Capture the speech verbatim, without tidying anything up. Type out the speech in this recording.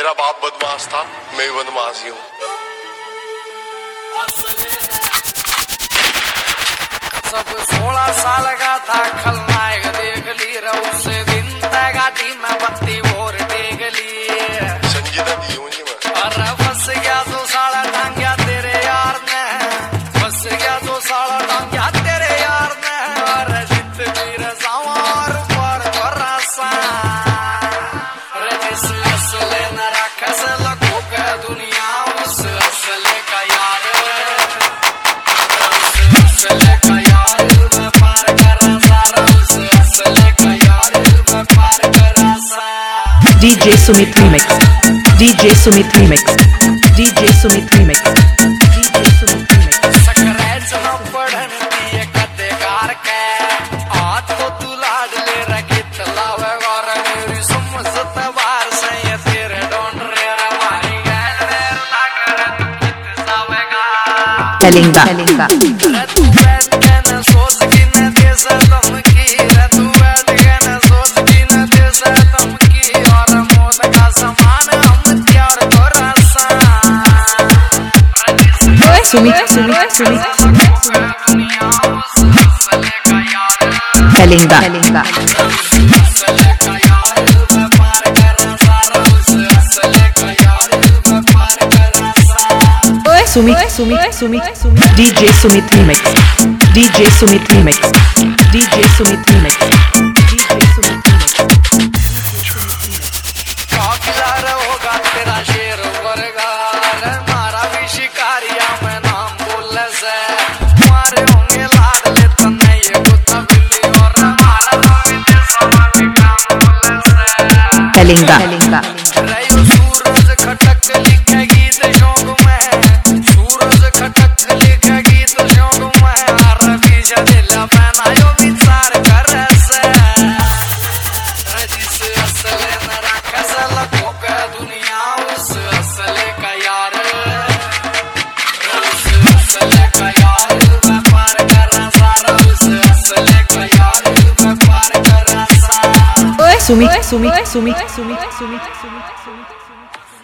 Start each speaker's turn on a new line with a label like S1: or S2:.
S1: मेरा बाप बदमाश था, मैं बदमाश ही हूँ।
S2: सब सोलह साल का था खलनायक देख ली रहू से दिन गाड़ी में बत्ती और देख ली
S1: संगीता दी हूँ जी मैं।
S2: अरे फंस गया तो साला टांग्या तेरे यार ने, फंस गया तो साला टांग्या तेरे यार ने। अरे जित वीर सवार पर भरोसा जिस असले न रखस लखों के दुनिया उस असले का यार, उस असले का यार मैं पार करा सारा, उस असले का यार मैं पार करा सारा।
S3: D J Sumit Remix, D J Sumit Remix, D J Sumit Remix, D J Sumit Remix।
S2: सकरेज न पढ़न दिए कदेगार के आज तो तू लाड ले रखी तलावे और मेरी समझ तबार से ये तेरे डोंट रे हमारी गैल देर ना करे तू कित सावेगा
S3: Kalinga, Kalinga।
S2: रे तू बैठ के न सोच कि न दे सदम की, रे तू बैठ के न सोच कि न दे सदम की। और मौत का समान हम त्यार को रासा
S3: Sumit, Sumit, Sumit, Kalinga, Kalinga। Sumit, Sumit, Sumit, Sumit। D J Sumit Remix, D J Sumit Remix, D J Sumit Remix, D J Sumit Remix।
S2: काफिला होगा तेरा शेर वर्गा मारा भी शिकारिया में नाम बोल से मारे होंगे लाड ले तन्ने ये कुत्ता बिल्ली और मारा होंगे सब भी काम बोल से।
S3: Kalinga, Kalinga।
S2: रयो सूरज खटक लिखे गीत शौक में, सूरज खटक लिखे गीत शौक में। हर बीज दिल बनायो विचार कर से जिस असले न रखस लखों के दुनिया उस असले का यार, उस असले का यार मैं पार करा सारा, उस असले का यार मैं पार करा सारा।
S3: Sumit, Sumit, Sumit, Sumit, Sumit, Sumit, Sumit।